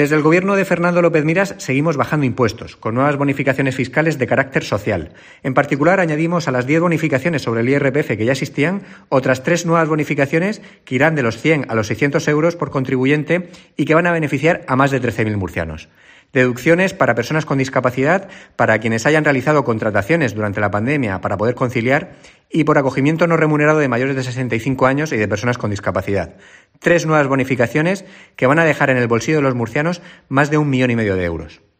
Desde el Gobierno de Fernando López Miras seguimos bajando impuestos, con nuevas bonificaciones fiscales de carácter social. En particular, añadimos a las 10 bonificaciones sobre el IRPF que ya existían, otras 3 nuevas bonificaciones que irán de los 100 a los 600 euros por contribuyente y que van a beneficiar a más de 13.000 murcianos. Deducciones para personas con discapacidad, para quienes hayan realizado contrataciones durante la pandemia para poder conciliar y por acogimiento no remunerado de mayores de 65 años y de personas con discapacidad. 3 nuevas bonificaciones que van a dejar en el bolsillo de los murcianos más de 1,5 millones de euros.